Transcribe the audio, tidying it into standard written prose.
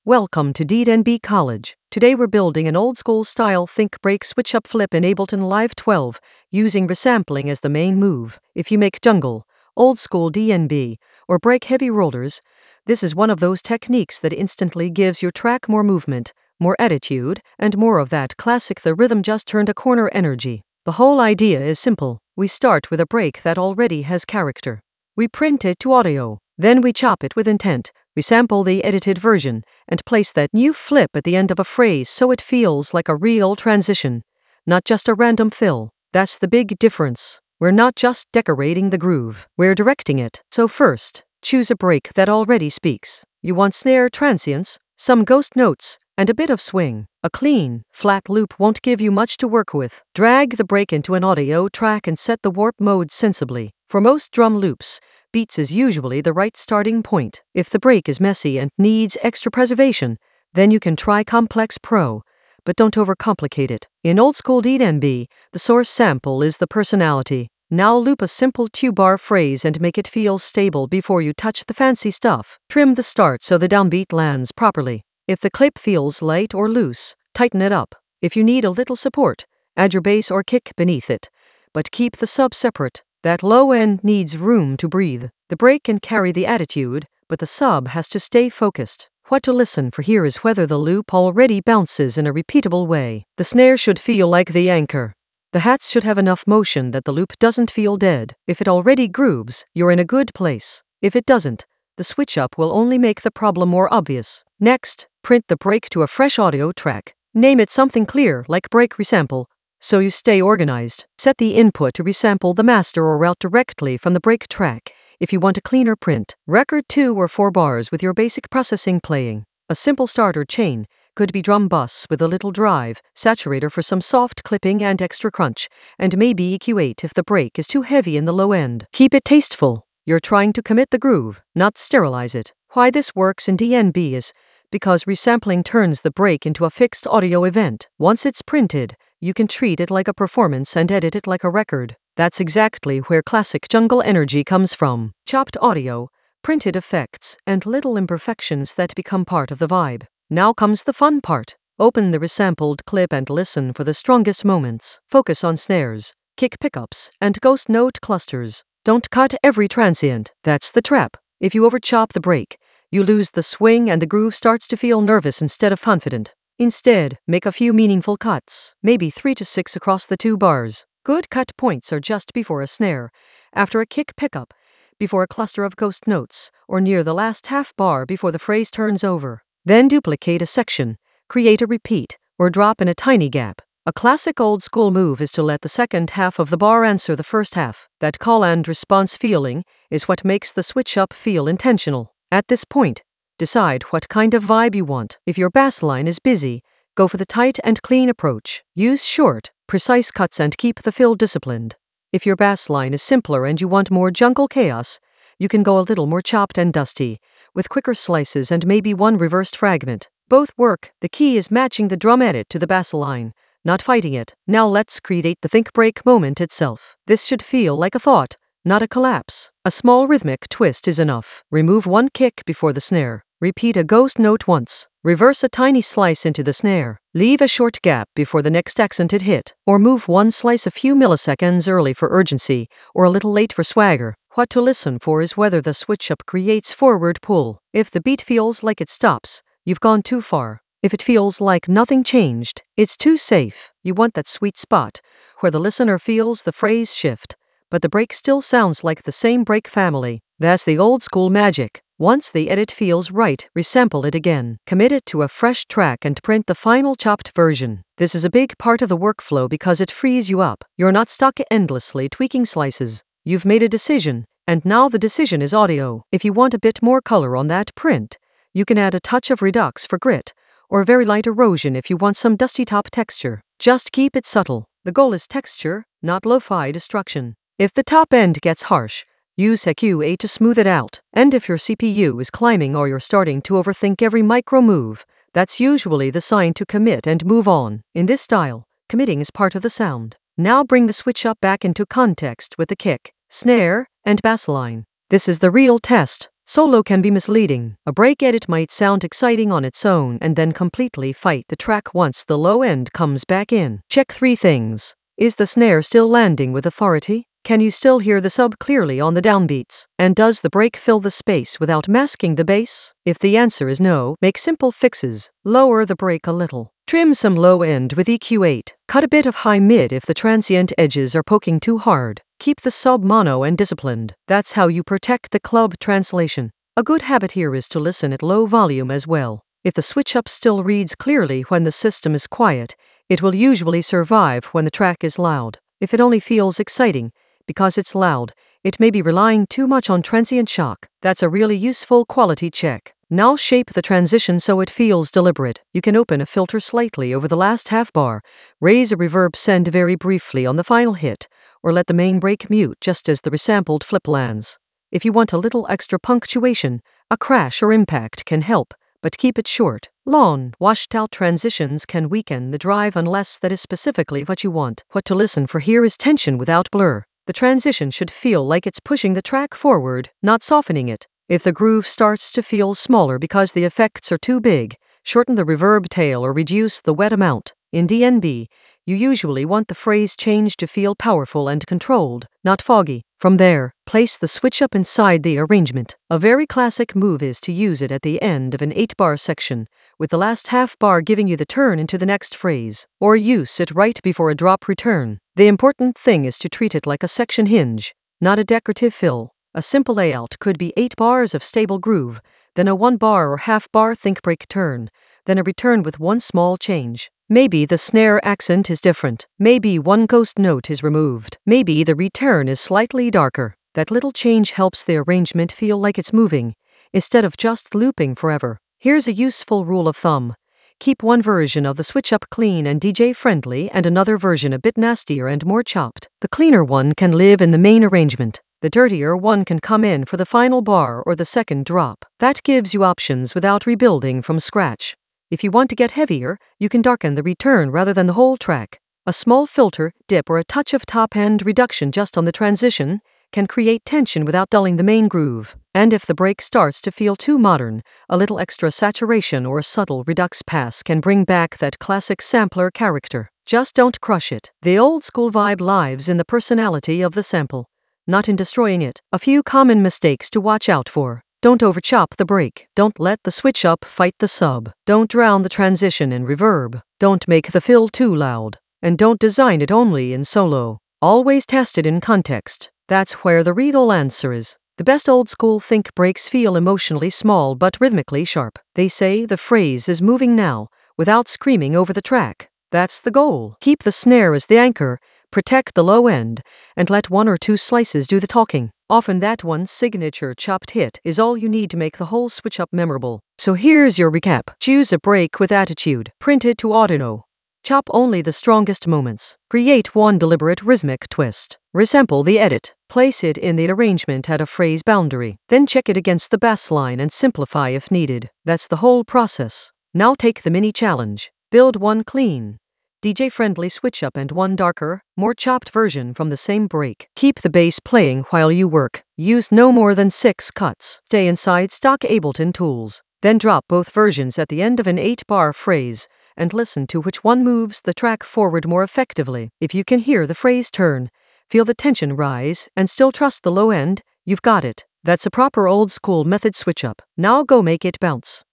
Welcome to D&B College. Today we're building an old-school style think break switch up flip in Ableton Live 12, using resampling as the main move. If you make jungle, old-school D&B, or break heavy rollers, this is one of those techniques that instantly gives your track more movement, more attitude, and more of that classic the rhythm just turned a corner energy. The whole idea is simple. We start with a break that already has character. We print it to audio. Then we chop it with intent. We sample the edited version and place that new flip at the end of a phrase so it feels like a real transition, not just a random fill. That's the big difference. We're not just decorating the groove, we're directing it. So first, choose a break that already speaks. You want snare transients, some ghost notes, and a bit of swing. A clean, flat loop won't give you much to work with. Drag the break into an audio track and set the warp mode sensibly. For most drum loops, beats is usually the right starting point. If the break is messy and needs extra preservation, then you can try Complex Pro, but don't overcomplicate it. In old school D&B, the source sample is the personality. Now loop a simple two-bar phrase and make it feel stable before you touch the fancy stuff. Trim the start so the downbeat lands properly. If the clip feels light or loose, tighten it up. If you need a little support, add your bass or kick beneath it, but keep the sub separate. That low end needs room to breathe. The break can carry the attitude, but the sub has to stay focused. What to listen for here is whether the loop already bounces in a repeatable way. The snare should feel like the anchor. The hats should have enough motion that the loop doesn't feel dead. If it already grooves, you're in a good place. If it doesn't, the switch up will only make the problem more obvious. Next, print the break to a fresh audio track. Name it something clear like break resample, so you stay organized. Set the input to resample the master or route directly from the break track if you want a cleaner print. Record 2 or 4 bars with your basic processing playing. A simple starter chain could be drum bus with a little drive, saturator for some soft clipping and extra crunch, and maybe EQ8 if the break is too heavy in the low end. Keep it tasteful. You're trying to commit the groove, not sterilize it. Why this works in D&B is because resampling turns the break into a fixed audio event. Once it's printed, you can treat it like a performance and edit it like a record. That's exactly where classic jungle energy comes from. Chopped audio, printed effects, and little imperfections that become part of the vibe. Now comes the fun part. Open the resampled clip and listen for the strongest moments. Focus on snares, kick pickups, and ghost note clusters. Don't cut every transient. That's the trap. If you overchop the break, you lose the swing and the groove starts to feel nervous instead of confident. Instead, make a few meaningful cuts, maybe 3 to 6 across the 2 bars. Good cut points are just before a snare, after a kick pickup, before a cluster of ghost notes, or near the last half bar before the phrase turns over. Then duplicate a section, create a repeat, or drop in a tiny gap. A classic old school move is to let the second half of the bar answer the first half. That call and response feeling is what makes the switch up feel intentional. At this point, decide what kind of vibe you want. If your bass line is busy, go for the tight and clean approach. Use short, precise cuts and keep the fill disciplined. If your bass line is simpler and you want more jungle chaos, you can go a little more chopped and dusty, with quicker slices and maybe one reversed fragment. Both work. The key is matching the drum edit to the bass line, not fighting it. Now let's create the think break moment itself. This should feel like a thought, not a collapse. A small rhythmic twist is enough. Remove one kick before the snare. Repeat a ghost note once. Reverse a tiny slice into the snare. Leave a short gap before the next accented hit, or move one slice a few milliseconds early for urgency, or a little late for swagger. What to listen for is whether the switch up creates forward pull. If the beat feels like it stops, you've gone too far. If it feels like nothing changed, it's too safe. You want that sweet spot, where the listener feels the phrase shift, but the break still sounds like the same break family. That's the old school magic. Once the edit feels right, resample it again. Commit it to a fresh track and print the final chopped version. This is a big part of the workflow because it frees you up. You're not stuck endlessly tweaking slices. You've made a decision, and now the decision is audio. If you want a bit more color on that print, you can add a touch of redux for grit, or very light erosion if you want some dusty top texture. Just keep it subtle. The goal is texture, not lo-fi destruction. If the top end gets harsh, use EQ8 to smooth it out. And if your CPU is climbing or you're starting to overthink every micro move, that's usually the sign to commit and move on. In this style, committing is part of the sound. Now bring the switch up back into context with the kick, snare, and bass line. This is the real test. Solo can be misleading. A break edit might sound exciting on its own and then completely fight the track once the low end comes back in. Check 3 things. Is the snare still landing with authority? Can you still hear the sub clearly on the downbeats? And does the break fill the space without masking the bass? If the answer is no, make simple fixes. Lower the break a little. Trim some low end with EQ8. Cut a bit of high mid if the transient edges are poking too hard. Keep the sub mono and disciplined. That's how you protect the club translation. A good habit here is to listen at low volume as well. If the switch up still reads clearly when the system is quiet, it will usually survive when the track is loud. If it only feels exciting because it's loud, it may be relying too much on transient shock. That's a really useful quality check. Now shape the transition so it feels deliberate. You can open a filter slightly over the last half bar, raise a reverb send very briefly on the final hit, or let the main break mute just as the resampled flip lands. If you want a little extra punctuation, a crash or impact can help, but keep it short. Long, washed-out transitions can weaken the drive unless that is specifically what you want. What to listen for here is tension without blur. The transition should feel like it's pushing the track forward, not softening it. If the groove starts to feel smaller because the effects are too big, shorten the reverb tail or reduce the wet amount. In DNB, you usually want the phrase change to feel powerful and controlled, not foggy. From there, place the switch up inside the arrangement. A very classic move is to use it at the end of an 8-bar section, with the last half bar giving you the turn into the next phrase, or use it right before a drop return. The important thing is to treat it like a section hinge, not a decorative fill. A simple layout could be 8 bars of stable groove, then a 1-bar or half-bar think break turn, then a return with one small change. Maybe the snare accent is different. Maybe one ghost note is removed. Maybe the return is slightly darker. That little change helps the arrangement feel like it's moving, instead of just looping forever. Here's a useful rule of thumb. Keep one version of the switch up clean and DJ friendly and another version a bit nastier and more chopped. The cleaner one can live in the main arrangement. The dirtier one can come in for the final bar or the second drop. That gives you options without rebuilding from scratch. If you want to get heavier, you can darken the return rather than the whole track. A small filter, dip or a touch of top-end reduction just on the transition can create tension without dulling the main groove. And if the break starts to feel too modern, a little extra saturation or a subtle redux pass can bring back that classic sampler character. Just don't crush it. The old school vibe lives in the personality of the sample, not in destroying it. A few common mistakes to watch out for. Don't overchop the break. Don't let the switch up fight the sub. Don't drown the transition in reverb. Don't make the fill too loud. And don't design it only in solo. Always test it in context. That's where the real answer is. The best old school think breaks feel emotionally small but rhythmically sharp. They say the phrase is moving now, without screaming over the track. That's the goal. Keep the snare as the anchor, protect the low end, and let 1 or 2 slices do the talking. Often that one signature chopped hit is all you need to make the whole switch up memorable. So here's your recap. Choose a break with attitude. Print it to Audiino. Chop only the strongest moments. Create one deliberate rhythmic twist. Resample the edit. Place it in the arrangement at a phrase boundary. Then check it against the bass line and simplify if needed. That's the whole process. Now take the mini challenge. Build one clean, DJ-friendly switch up and one darker, more chopped version from the same break. Keep the bass playing while you work. Use no more than 6 cuts. Stay inside stock Ableton tools. Then drop both versions at the end of an 8-bar phrase, and listen to which one moves the track forward more effectively. If you can hear the phrase turn, feel the tension rise, and still trust the low end, you've got it. That's a proper old school method switch up. Now go make it bounce.